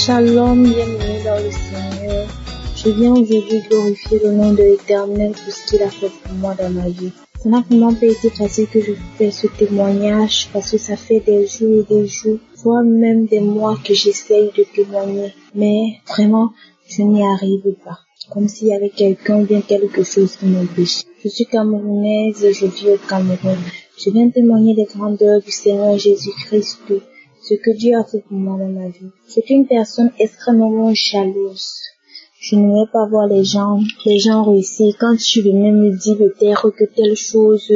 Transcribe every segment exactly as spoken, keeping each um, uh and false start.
Shalom, bienvenue dans le Seigneur. Je viens aujourd'hui glorifier le nom de l'Éternel pour ce qu'il a fait pour moi dans ma vie. Ça n'a vraiment pas été facile que je fais ce témoignage parce que ça fait des jours et des jours, voire même des mois que j'essaye de témoigner. Mais vraiment, je n'y arrive pas. Comme s'il y avait quelqu'un ou bien quelque chose qui m'empêche. Je suis camerounaise et je vis au Cameroun. Je viens témoigner des grandeurs du Seigneur Jésus-Christ, ce que Dieu a fait pour moi dans ma vie. C'est une personne extrêmement jalouse. Je n'aimais pas voir les gens, les gens réussir. Quand tu venais me dire de taire que telle chose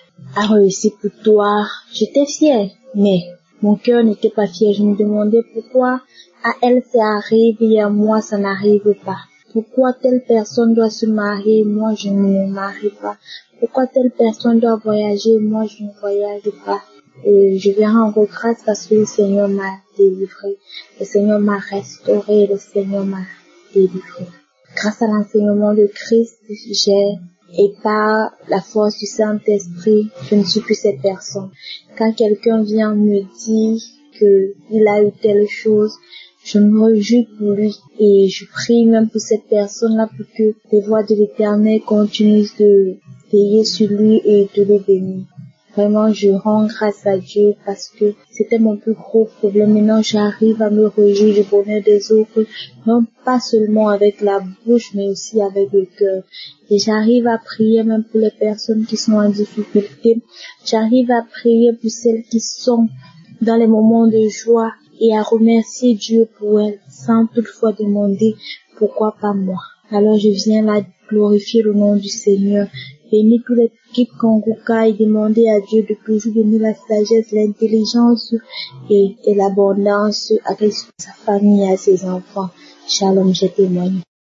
a réussi pour toi, j'étais fière. Mais mon cœur n'était pas fier. Je me demandais pourquoi à elle ça arrive et à moi ça n'arrive pas. Pourquoi telle personne doit se marier, moi je ne me marie pas. Pourquoi telle personne doit voyager, moi je ne voyage pas. Et je vais rendre grâce parce que le Seigneur m'a délivré. Le Seigneur m'a restauré, le Seigneur m'a délivré. Grâce à l'enseignement de Christ, j'ai, et par la force du Saint-Esprit, je ne suis plus cette personne. Quand quelqu'un vient me dire qu'il a eu telle chose, je me réjouis pour lui et je prie même pour cette personne-là pour que les voix de l'Éternel continuent de veiller sur lui et de le bénir. Vraiment, je rends grâce à Dieu parce que c'était mon plus gros problème. Maintenant, j'arrive à me réjouir du bonheur des autres, non pas seulement avec la bouche, mais aussi avec le cœur. Et j'arrive à prier même pour les personnes qui sont en difficulté. J'arrive à prier pour celles qui sont dans les moments de joie et à remercier Dieu pour elles, sans toutefois demander pourquoi pas moi. Alors je viens là glorifier le nom du Seigneur. Bénis toute l'équipe Kanguka et demander à Dieu de toujours donner la sagesse, l'intelligence et, et l'abondance à sa famille et à ses enfants. Shalom, je témoigne.